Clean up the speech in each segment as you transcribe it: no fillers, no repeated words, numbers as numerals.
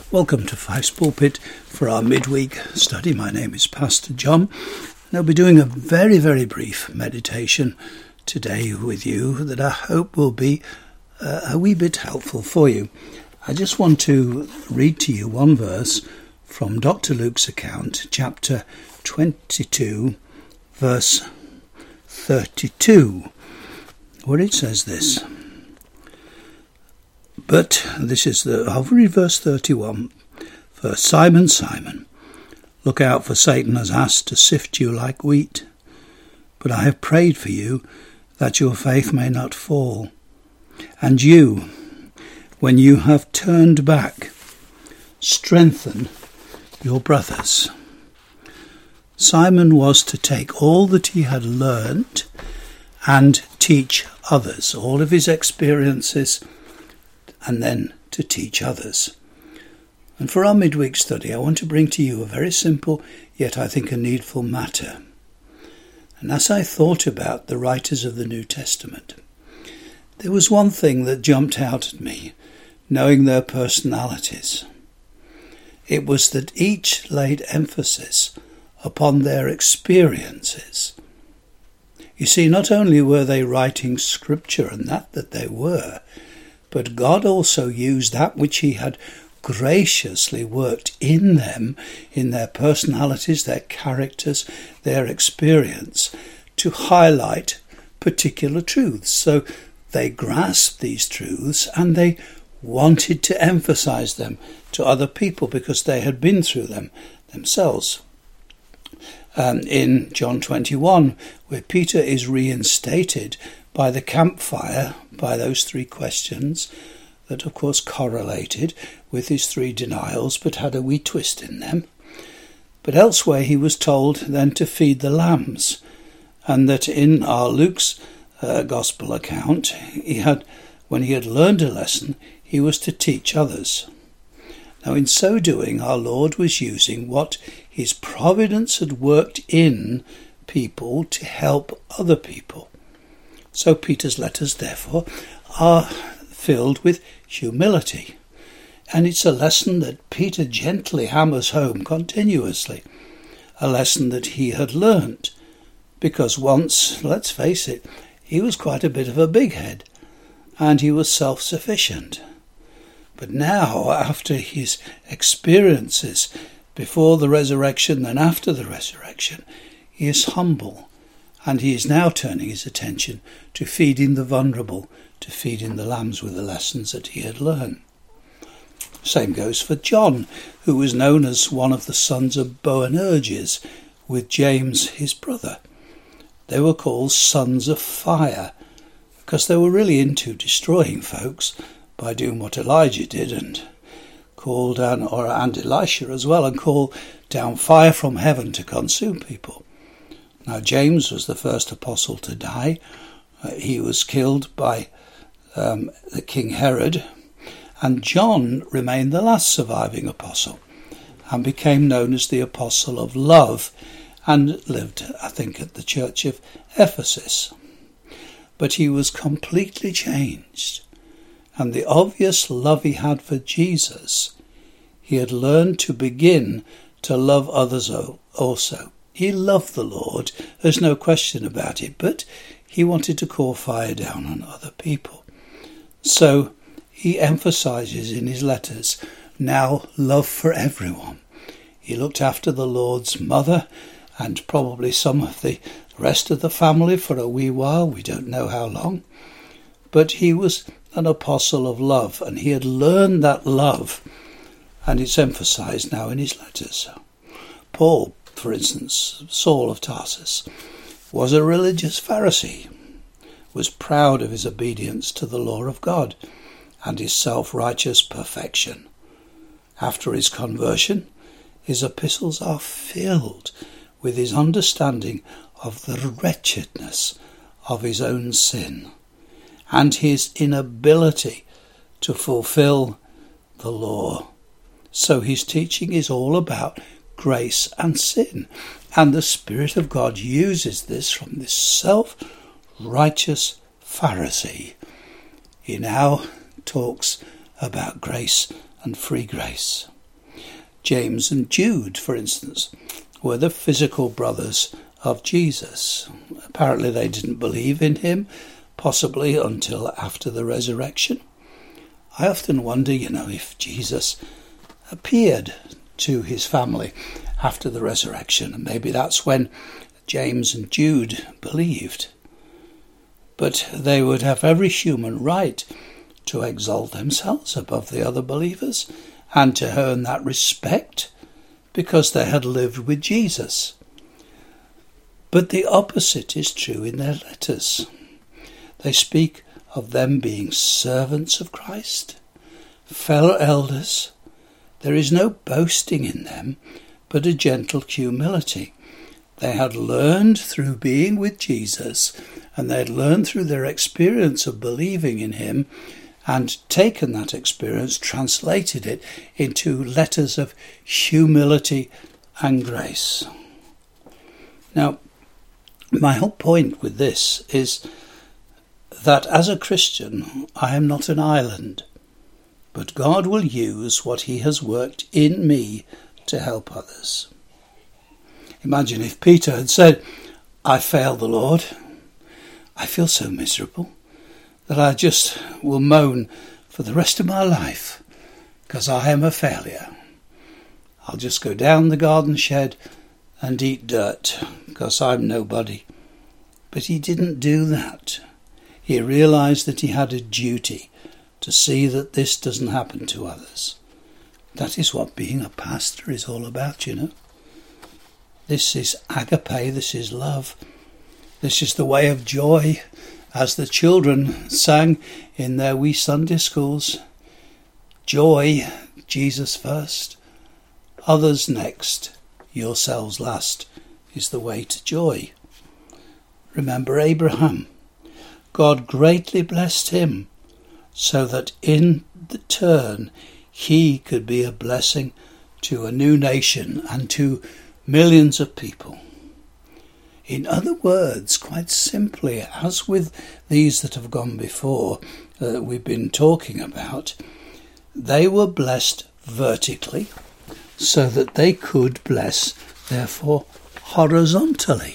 Welcome to Fife's Pulpit for our midweek study. My name is Pastor John, and I'll be doing a very, very brief meditation today with you that I hope will be a wee bit helpful for you. I just want to read to you one verse from Dr. Luke's account, chapter 22, verse 32, where it says this. But this is I'll read verse 31. For Simon, Simon, look out, for Satan has asked to sift you like wheat. But I have prayed for you that your faith may not fall. And you, when you have turned back, strengthen your brothers. Simon was to take all that he had learnt and teach others, all of his experiences, and then to teach others. And for our midweek study, I want to bring to you a very simple, yet I think a needful matter. And as I thought about the writers of the New Testament, there was one thing that jumped out at me, knowing their personalities. It was that each laid emphasis upon their experiences. You see, not only were they writing scripture, and that they were, but God also used that which he had graciously worked in them, in their personalities, their characters, their experience, to highlight particular truths. So they grasped these truths and they wanted to emphasize them to other people because they had been through them themselves. In John 21, where Peter is reinstated by the campfire, by those three questions that of course correlated with his three denials but had a wee twist in them. But elsewhere he was told then to feed the lambs, and that in our Luke's gospel account, when he had learned a lesson, he was to teach others. Now in so doing, our Lord was using what his providence had worked in people to help other people. So Peter's letters, therefore, are filled with humility. And it's a lesson that Peter gently hammers home continuously. A lesson that he had learnt. Because once, let's face it, he was quite a bit of a big head. And he was self-sufficient. But now, after his experiences before the resurrection and after the resurrection, he is humble. And he is now turning his attention to feeding the vulnerable, to feeding the lambs with the lessons that he had learned. Same goes for John, who was known as one of the sons of Boanerges, with James his brother. They were called sons of fire, because they were really into destroying folks by doing what Elijah did, and Elisha as well, and call down fire from heaven to consume people. Now, James was the first apostle to die. He was killed by the King Herod, and John remained the last surviving apostle and became known as the Apostle of Love and lived, I think, at the church of Ephesus. But he was completely changed, and the obvious love he had for Jesus, he had learned to begin to love others also. He loved the Lord, there's no question about it, but he wanted to call fire down on other people. So he emphasizes in his letters now love for everyone. He looked after the Lord's mother and probably some of the rest of the family for a wee while, we don't know how long. But he was an apostle of love, and he had learned that love, and it's emphasized now in his letters. Paul, for instance, Saul of Tarsus, was a religious Pharisee, was proud of his obedience to the law of God and his self-righteous perfection. After his conversion, his epistles are filled with his understanding of the wretchedness of his own sin and his inability to fulfill the law. So his teaching is all about grace and sin, and the Spirit of God uses this from this self-righteous Pharisee. He now talks about grace and free grace. James and Jude, for instance, were the physical brothers of Jesus. Apparently they didn't believe in him, possibly until after the resurrection. I often wonder, if Jesus appeared to his family after the resurrection, and maybe that's when James and Jude believed. But they would have every human right to exalt themselves above the other believers and to earn that respect because they had lived with Jesus. But the opposite is true in their letters. They speak of them being servants of Christ, fellow elders. There is no boasting in them, but a gentle humility. They had learned through being with Jesus, and they had learned through their experience of believing in him, and taken that experience, translated it into letters of humility and grace. Now, my whole point with this is that as a Christian, I am not an island, but God will use what he has worked in me to help others. Imagine if Peter had said, I failed the Lord. I feel so miserable that I just will moan for the rest of my life because I am a failure. I'll just go down the garden shed and eat dirt because I'm nobody. But he didn't do that. He realised that he had a duty to see that this doesn't happen to others. That is what being a pastor is all about, This is agape, this is love. This is the way of joy, as the children sang in their wee Sunday schools. Joy, Jesus first, others next, yourselves last, is the way to joy. Remember Abraham. God greatly blessed him so that in the turn he could be a blessing to a new nation and to millions of people. In other words, quite simply, as with these that have gone before that we've been talking about, they were blessed vertically so that they could bless, therefore, horizontally.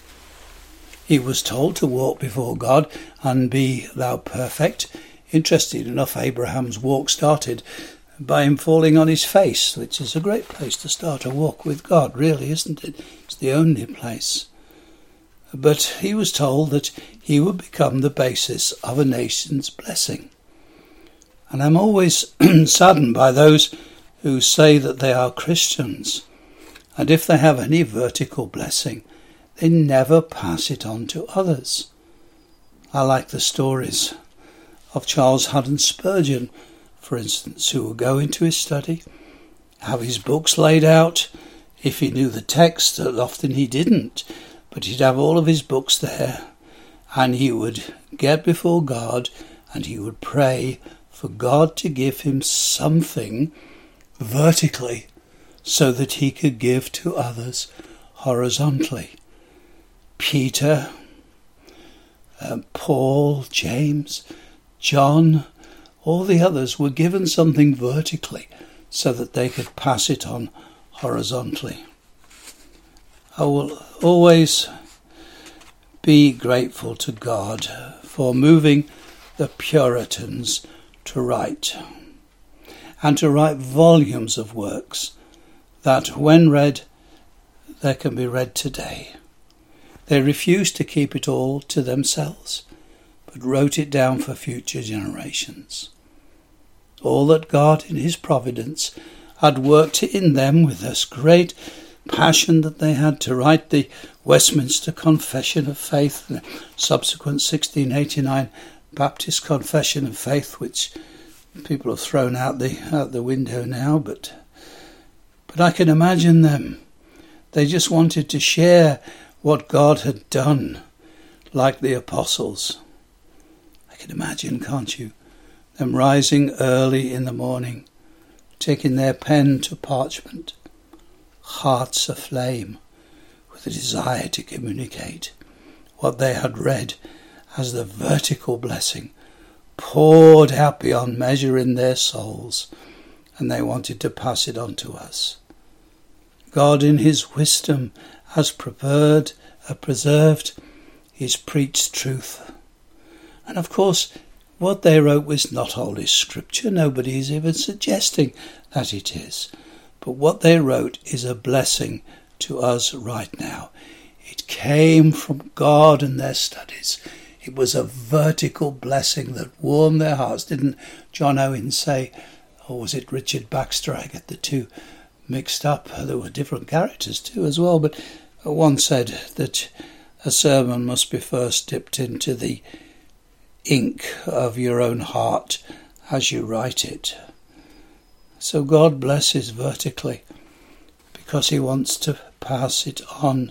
He was told to walk before God and be thou perfect. Interesting enough, Abraham's walk started by him falling on his face, which is a great place to start a walk with God, really, isn't it? It's the only place. But he was told that he would become the basis of a nation's blessing. And I'm always saddened by those who say that they are Christians, and if they have any vertical blessing, they never pass it on to others. I like the stories of Charles Haddon Spurgeon, for instance, who would go into his study, have his books laid out. If he knew the text, often he didn't, but he'd have all of his books there, and he would get before God and he would pray for God to give him something vertically so that he could give to others horizontally. Peter, Paul, James, John, all the others were given something vertically so that they could pass it on horizontally. I will always be grateful to God for moving the Puritans to write, and to write volumes of works that, when read, they can be read today. They refused to keep it all to themselves, but wrote it down for future generations. All that God in his providence had worked in them with this great passion that they had to write the Westminster Confession of Faith, the subsequent 1689 Baptist Confession of Faith, which people have thrown out the window now, but I can imagine them. They just wanted to share what God had done, like the apostles. I can imagine, can't you, them rising early in the morning, taking their pen to parchment, hearts aflame with a desire to communicate what they had read as the vertical blessing poured out beyond measure in their souls, and they wanted to pass it on to us. God in his wisdom has preserved his preached truth. And of course, what they wrote was not Holy Scripture. Nobody is even suggesting that it is. But what they wrote is a blessing to us right now. It came from God and their studies. It was a vertical blessing that warmed their hearts. Didn't John Owen say, or was it Richard Baxter? I get the two mixed up. There were different characters too as well. But one said that a sermon must be first dipped into the ink of your own heart as you write it. So God blesses vertically because he wants to pass it on.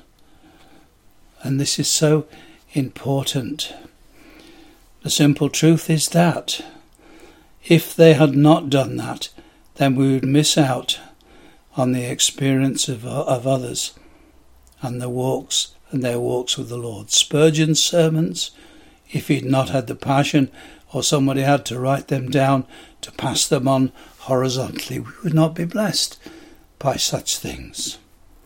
And this is so important. The simple truth is that if they had not done that, then we would miss out on the experience of others and their walks with the Lord. Spurgeon's sermons, if he'd not had the passion or somebody had to write them down to pass them on horizontally, we would not be blessed by such things.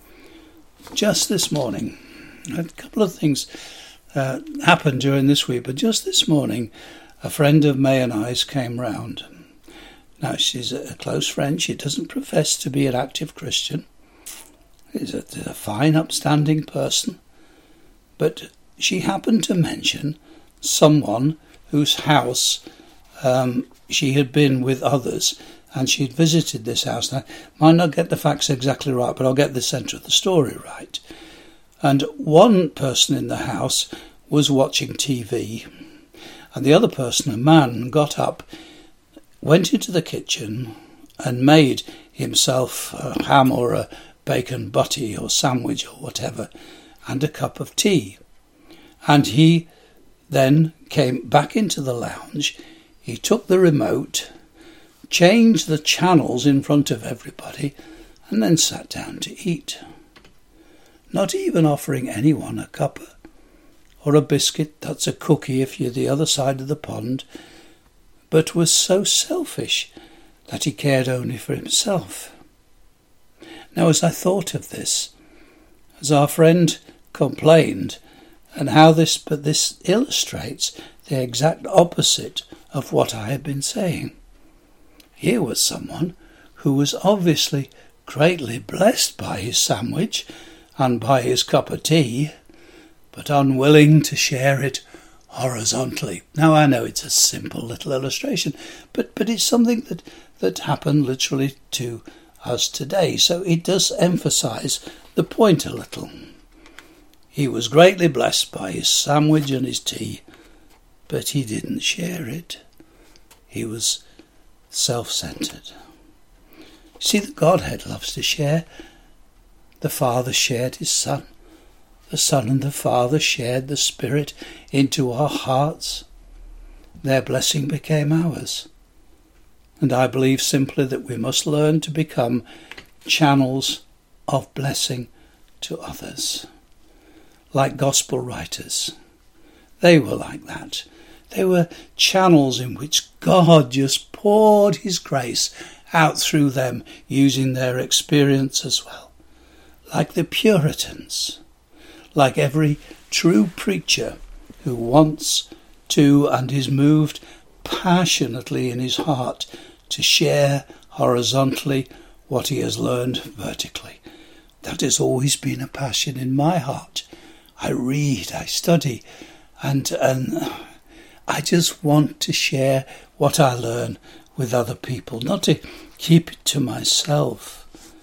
Just this morning, a couple of things happened during this week, but just this morning, a friend of May and I's came round. Now, she's a close friend. She doesn't profess to be an active Christian. She's a fine, upstanding person. But she happened to mention someone whose house she had been with others, and she'd visited this house. Now, I might not get the facts exactly right, but I'll get the centre of the story right. And one person in the house was watching TV, and the other person, a man, got up, went into the kitchen and made himself a ham or a bacon butty or sandwich or whatever, and a cup of tea. And he then came back into the lounge. He took the remote, changed the channels in front of everybody, and then sat down to eat. Not even offering anyone a cuppa or a biscuit, that's a cookie if you're the other side of the pond, but was so selfish that he cared only for himself. Now, as I thought of this, as our friend complained, and how this illustrates the exact opposite of what I had been saying. Here was someone who was obviously greatly blessed by his sandwich and by his cup of tea, but unwilling to share it horizontally. Now, I know it's a simple little illustration, but it's something that happened literally to us today, so it does emphasise the point a little. He was greatly blessed by his sandwich and his tea, but he didn't share it. He was self-centred. See, the Godhead loves to share. The Father shared his Son. The Son and the Father shared the Spirit into our hearts. Their blessing became ours. And I believe simply that we must learn to become channels of blessing to others. Like gospel writers. They were like that. They were channels in which God just poured his grace out through them, using their experience as well. Like the Puritans. Like every true preacher who wants to and is moved passionately in his heart to share horizontally what he has learned vertically. That has always been a passion in my heart. I read, I study, and I just want to share what I learn with other people, not to keep it to myself.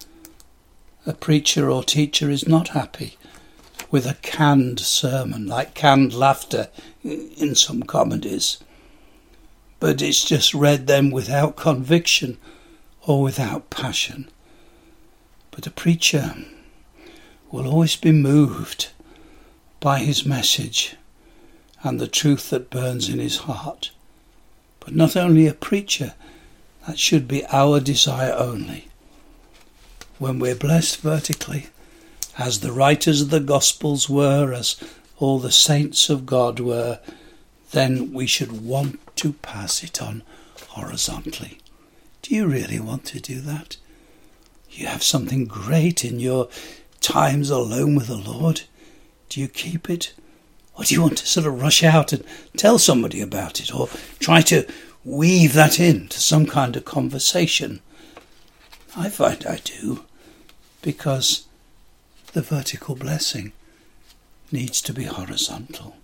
A preacher or teacher is not happy with a canned sermon, like canned laughter in some comedies. But it's just read them without conviction or without passion. But a preacher will always be moved by his message and the truth that burns in his heart. But not only a preacher, that should be our desire only. When we're blessed vertically, as the writers of the Gospels were, as all the saints of God were, then we should want to pass it on horizontally. Do you really want to do that? You have something great in your times alone with the Lord. Do you keep it? Or do you want to sort of rush out and tell somebody about it, or try to weave that into some kind of conversation? I find I do, because the vertical blessing needs to be horizontal.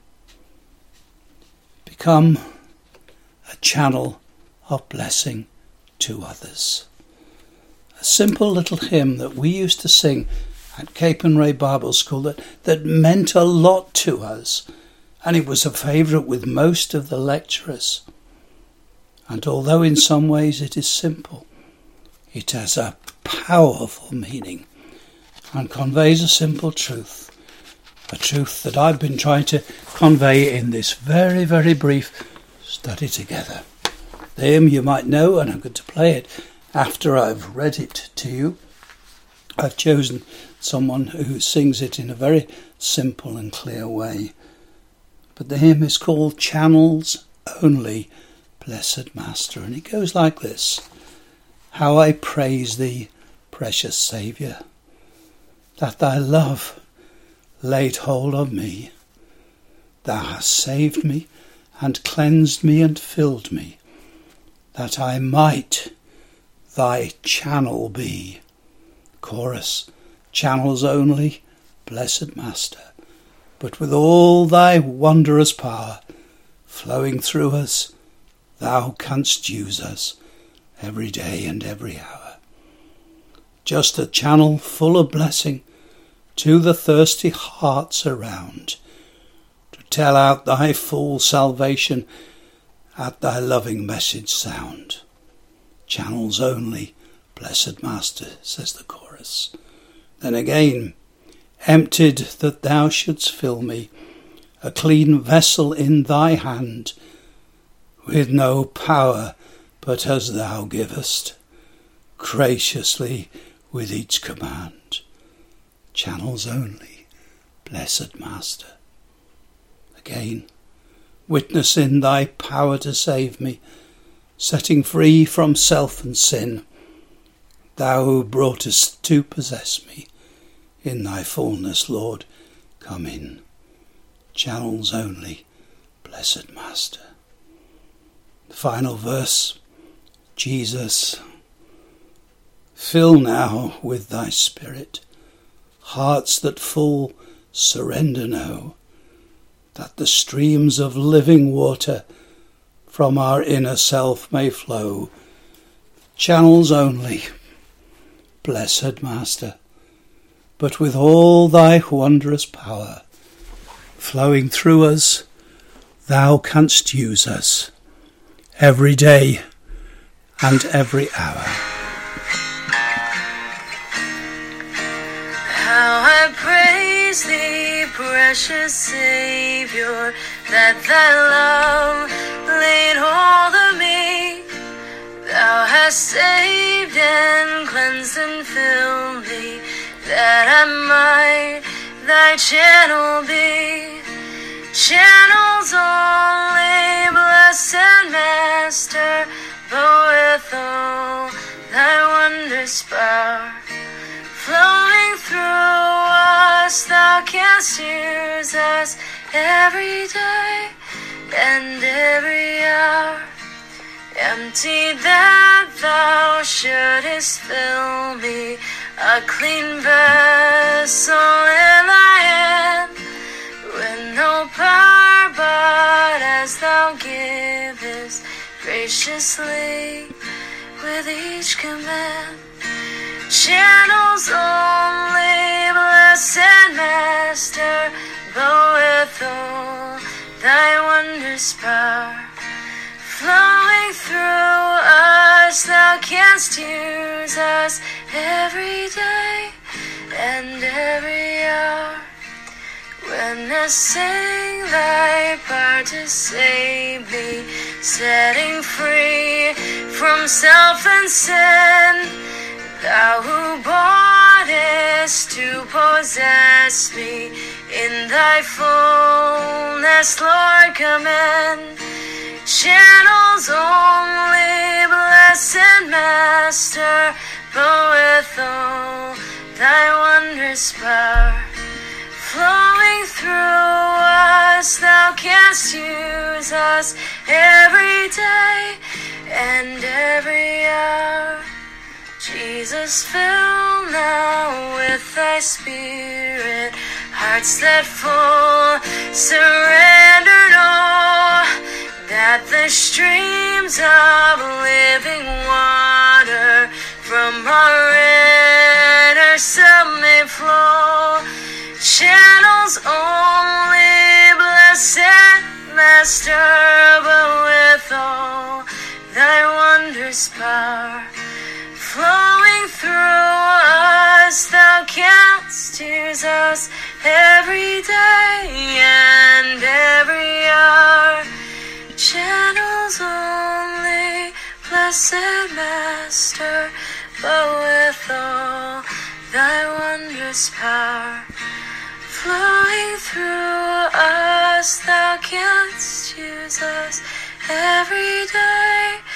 Become a channel of blessing to others. A simple little hymn that we used to sing at Capernwray Bible School that meant a lot to us, and it was a favourite with most of the lecturers. And although in some ways it is simple, it has a powerful meaning and conveys a simple truth, a truth that I've been trying to convey in this very, very brief study together. The hymn you might know, and I'm going to play it after I've read it to you. I've chosen someone who sings it in a very simple and clear way. But the hymn is called Channels Only, Blessed Master, and it goes like this. How I praise thee, precious Saviour, that thy love laid hold of me. Thou hast saved me and cleansed me and filled me, that I might thy channel be. Chorus. Channels only, blessed Master, but with all thy wondrous power flowing through us, thou canst use us every day and every hour. Just a channel full of blessing to the thirsty hearts around, to tell out thy full salvation at thy loving message sound. Channels only, blessed Master, says the chorus. Then again, emptied that thou shouldst fill me, a clean vessel in thy hand, with no power but as thou givest, graciously with each command. Channels only, blessed Master. Again, witness in thy power to save me, setting free from self and sin, thou who broughtest to possess me. In thy fullness, Lord, come in. Channels only, blessed Master. The final verse. Jesus, fill now with thy Spirit hearts that full surrender know, that the streams of living water from our inner self may flow. Channels only, blessed Master, but with all thy wondrous power flowing through us, thou canst use us every day and every hour. How I praise thee, precious Saviour, that thy love laid hold of me. Thou hast saved and cleansed and filled me, that I might thy channel be. Channels only, blessed Master, but with all thy wondrous power flowing through us, thou canst use us every day and every hour. Empty that thou shouldest fill me, a clean vessel in thy hand, with no power but as thou givest, graciously with each command. Channels only, blessed Master, but with all thy wondrous power flowing through us, thou canst use us every day and every hour. Witnessing thy power to save me, setting free from self and sin, thou who boughtest to possess me, in thy fullness, Lord, come in. Channels only, blessed Master, but with with all thy wondrous power. Flowing through us, thou canst use us every day and every hour. Jesus, fill now with thy Spirit hearts that full surrender know that the streams of living water from our inner self may flow. Channels only, blessed Master, but with all thy wondrous power. Flowing through us, thou canst use us every day and every hour. Channels only, blessed Master, but with all thy wondrous power. Flowing through us, thou canst use us every day